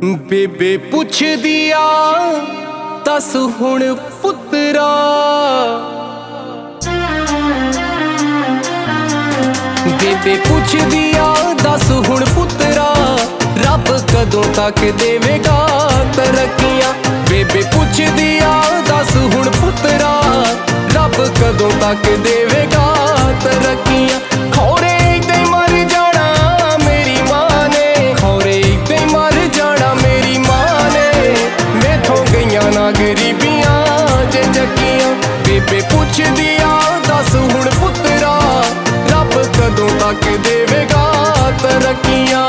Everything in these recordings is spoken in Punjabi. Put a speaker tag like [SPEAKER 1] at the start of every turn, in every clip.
[SPEAKER 1] ਬੇਬੇ ਪੁੱਛਦੀ ਆ ਦੱਸ ਹੁਣ ਪੁੱਤਰਾ, ਬੇਬੇ ਪੁੱਛਦੀ ਆ ਦੱਸ ਹੁਣ ਪੁੱਤਰਾ, ਰੱਬ ਕਦੋਂ ਤੱਕ ਦੇਵੇਗਾ ਤਰੱਕੀਆਂ। ਬੇਬੇ ਪੁੱਛਦੀ ਆ ਦੱਸ ਹੁਣ ਪੁੱਤਰਾ, ਰੱਬ ਕਦੋਂ ਤੱਕ ਦੇਵੇਗਾ ਤਰੱਕੀਆਂ। ਖੌਰੇ ਏਦਾਂ ਹੀ ਮਰ ਜਾਣਾ ਮੇਰੀ ਮਾਂ ਨੇ, ਖੌਰੇ ਏਦਾਂ ਹੀ ਮਰ ਜਾਣਾ ਮੇਰੀ ਮਾਂ ਨੇ, ਮੈਥੋਂ ਗਈਆਂ ਨਾ ਗਰੀਬੀਆਂ ਜੇ ਚੱਕੀਆਂ। ਬੇਬੇ ਪੁੱਛਦੀ ਆ ਦੱਸ ਹੁਣ ਪੁੱਤਰਾ, ਰੱਬ ਕਦੋਂ ਤੱਕ ਦੇਵੇਗਾ ਤਰੱਕੀਆਂ।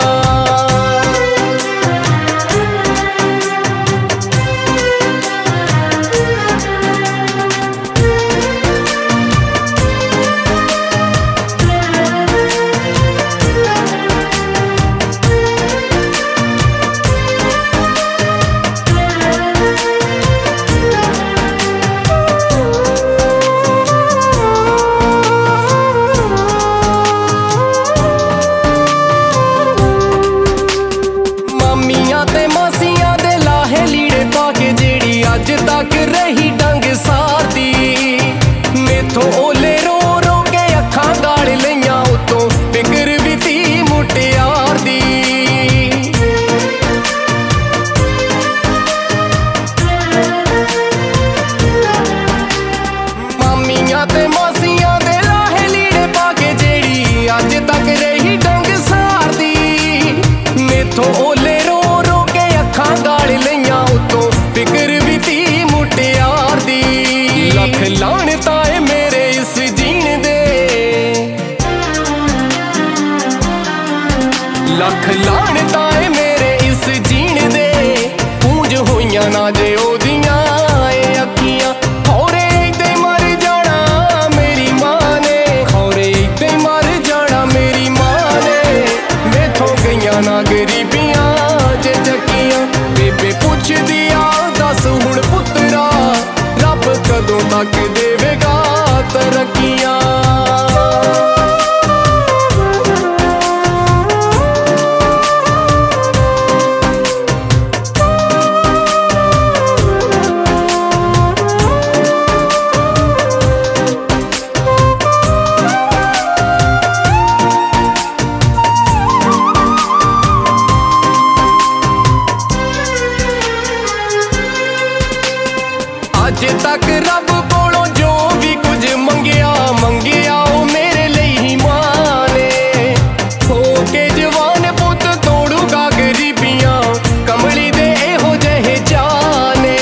[SPEAKER 1] ਅੱਜ ਤੱਕ ਰਹੀ ਡੰਗ ਸਾਰਦੀ, ਮੈਥੋਂ ਓਲੇ ਰੋ ਰੋ ਕੇ ਅੱਖਾਂ ਗਾਲ ਲਈਆਂ, ਉਤੋਂ ਫਿਕਰ ਵੀ ਤੀ ਮੁਟਿਆਰ ਦੀ। ਮਾਮੀਆਂ ਤੇ ਮਾਸੀਆਂ ਦੇ ਲਾਹੇ ਲੀੜੇ ਪਾ ਕੇ ਜਿਹੜੀ ਅੱਜ ਤੱਕ ਰਹੀ ਡੰਗ ਸਾਰਦੀ, ਮੈਥੋਂ ਓਲੇ ਰੋ ਰੋ ਕੇ ਅੱਖਾਂ ਗਾਲ ਲਈਆਂ, ਉਤੋਂ ਫਿਕਰ ਵੀ ਤੀ ਮੁਟਿਆਰ ਦੀ। ਲੱਖ ਲਾਹਨਤਾਂ ਏ ਮੇਰੇ ਇਸ ਜੀਣ ਦੇ, ਲੱਖ ਲਾਹਨਤਾਂ ਏ ਮੇਰੇ ਇਸ ਜੀਣ ਦੇ, ਪੂੰਝ ਹੋਈਆਂ ਨਾ ਜੇ ਉਹਦੀਆਂ ਏ ਅੱਖੀਆਂ। ਖੌਰੇ ਏਦਾਂ ਹੀ ਮਰ ਜਾਣਾ ਮੇਰੀ ਮਾਂ ਨੇ, ਖੌਰੇ ਏਦਾਂ ਹੀ ਮਰ ਜਾਣਾ ਮੇਰੀ ਮਾਂ ਨੇ, ਮੈਥੋਂ ਗਈਆਂ ਨਾ ਗਰੀਬੀਆਂ ਜੇ ਚੱਕੀਆਂ। ਬੇਬੇ ਪੁੱਛਦੀ ਆ ਦੱਸ ਹੁਣ ਪੁੱਤਰਾ, ਰੱਬ ਕਦੋਂ ਤੱਕ ਦੇਵੇਗਾ ਤਰੱਕੀਆਂ। ਅੱਜ ਤੱਕ ਰੱਬ ਕੋਲੋਂ ਜੋ ਵੀ ਕੁਝ ਮੰਗਿਆ ਮੰਗਿਆ, ਉਹ ਮੇਰੇ ਲਈ ਹੀ ਮਾਂ ਨੇ। ਹੋ ਕੇ ਜਵਾਨ ਪੁੱਤ ਤੋੜੂਗਾ ਗਰੀਬੀਆਂ, ਕਮਲੀ ਦੇ ਇਹੋ ਜਿਹੇ ਜਾਨੇ।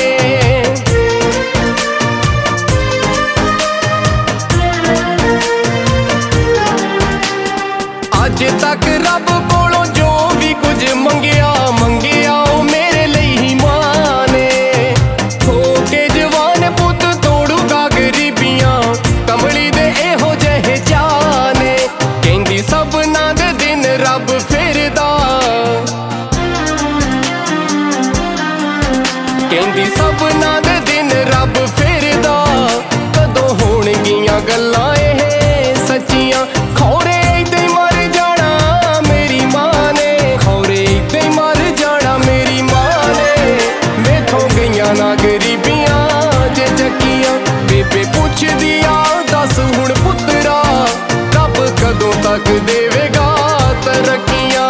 [SPEAKER 1] ਅੱਜ ਤੱਕ ਰੱਬ ਕੋਲੋਂ ਜੋ ਵੀ ਕੁਝ ਮੰਗਿਆ ਮੰਗਿਆ, ਉਹ ਮੇਰੇ ਲਈ ਹੀ ਮਾਂ ਨੇ। ਹੋ ਕੇ ਜਵਾਨ ਪੁੱਤ ਤੋੜੂਗਾ ਗਰੀਬੀਆਂ, ਕਮਲੀ ਦੇ ਇਹੋ ਜਿਹੇ ਜਾਨੇ। ਕਹਿੰਦੀ ਸਭਨਾਂ ਦੇ ਦਿਨ ਰੱਬ ਫਿਰਦਾ, ਕਹਿੰਦੀ ਸਭਨਾਂ ਦੇ ਦਿਨ ਰੱਬ ਫਿਰਦਾ, ਕਦੋਂ ਹੋਣਗੀਆਂ ਗੱਲਾਂ ਇਹ ਸੱਚੀਆਂ। ਖੌਰੇ ਏਦਾਂ ਹੀ ਮਰ ਜਾਣਾ ਮੇਰੀ ਮਾਂ ਨੇ, ਖੌਰੇ ਏਦਾਂ ਹੀ ਮਰ ਜਾਣਾ ਮੇਰੀ ਮਾਂ ਨੇ, ਮੈਥੋਂ ਗਈਆਂ ਨਾ ਗਰੀਬੀਆਂ ਜੇ ਚੱਕੀਆਂ। ਬੇਬੇ ਪੁੱਛਦੀ ਆ ਦੱਸ ਹੁਣ ਪੁੱਤਰਾ, ਰੱਬ ਕਦੋਂ ਤੱਕ ਦੇਵੇਗਾ ਤਰੱਕੀਆਂ।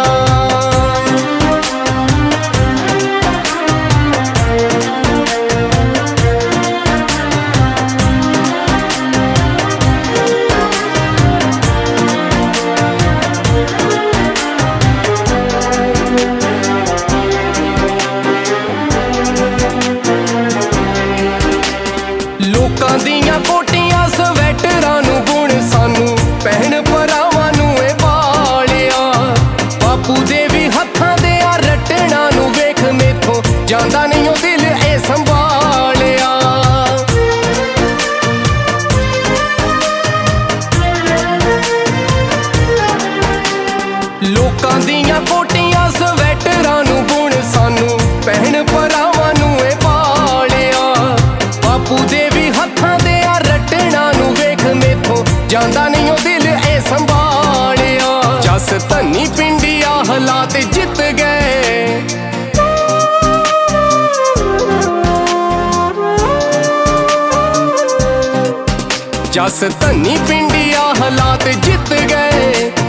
[SPEAKER 1] ਲੋਕਾਂ ਦੀਆਂ ਕੋਟੀਆਂ ਸਵੈਟਰਾਂ ਨੂੰ ਗੁਣ ਸਾਨੂੰ ਭੈਣ ਭਰਾਵਾਂ ਨੂੰ ਏ ਪਾਲਿਆ। ਬਾਪੂ ਦੇ ਵੀ ਹੱਥਾਂ ਦੇ ਆ ਰੱਟਣਾ ਨੂੰ ਵੇਖ, ਮੈਥੋਂ ਜਾਂਦਾ ਨਹੀਂ ਉਹ ਦਿਲ ਏ ਸੰਭਾਲਿਆ। ਲੋਕਾਂ ਦੀਆਂ ਕੋਟੀਆਂ ਸਵੈਟਰਾਂ ਨੂੰ ਗੁਣ ਸਾਨੂੰ ਭੈਣ ਭਰਾਵਾਂ ਨੂੰ ਏ ਪਾਲਿਆ। ਬਾਪੂ ਦੇ ਵੀ ਹੱਥਾਂ ਦੇ ਆ ਰੱਟਣਾ ਨੂੰ ਵੇਖ, ਮੈਥੋਂ ਜਾਂਦਾ ਨਹੀਂ ਉਹ ਦਿਲ ਏ ਸੰਭਾਲਿਆ। ਜਸ ਧਨੀ ਪਿੰਡੀਆ ਹਾਲਾਤ ਜਿੱਤ ਗਏ, ਜਸ ਧਨੀ ਪਿੰਡੀਆ ਹਾਲਾਤ ਜਿੱਤ ਗਏ।